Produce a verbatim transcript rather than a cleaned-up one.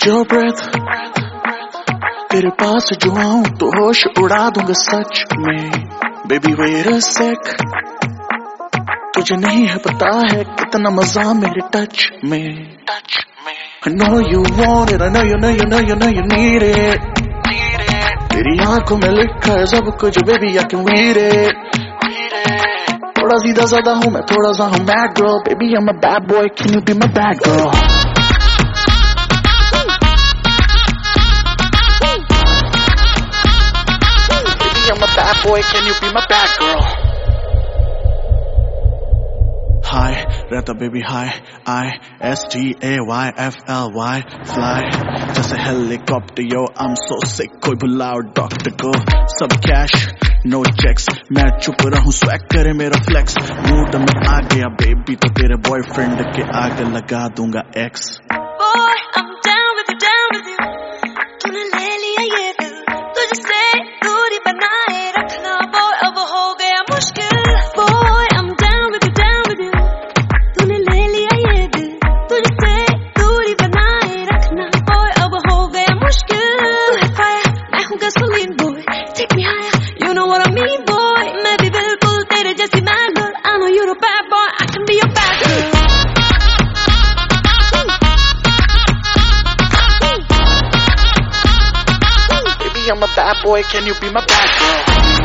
your breath, तेरे पास जो आऊं तो होश उड़ा दूंगा सच में. Baby wait a sec, तुझे नहीं है पता है कितना मजा मेरे टच में. I know you want it, I know you know you know you know you need it. तेरी आंखों में लिखा है सब कुछ baby I can read it. थोड़ा सीधा साधा हूँ मैं थोड़ा सा हूँ mad girl, baby I'm a bad boy, can you be my bad girl? Baby I'm a bad boy, can you be my bad girl? Hi, रहता baby hi, I S T A Y F L Y, fly जैसे helicopter yo, I'm so sick कोई बुलाओ doctor को. सब cash no checks, मैं चुप रहूं swag करे मेरा flex. मूड में आ गया baby तो तेरे boyfriend के आगे लगा दूंगा X. Boy I'm down with you, down with you, तूने ले लिया ये दिल, तुझसे दूरी बनाए रखना boy अब हो गया मुश्किल. Boy I'm down with you, down with you, तूने ले लिया ये दिल, तुझसे दूरी बनाए रखना boy अब हो गया मुश्किल. तू है fire, मैं हूँ gasoline boy, take me higher, you know what I mean boy. मैं भी बिल्कुल तेरे जैसी mad girl, I know you're a bad boy, I can be your bad girl. Baby I'm a bad boy, can you be my bad girl?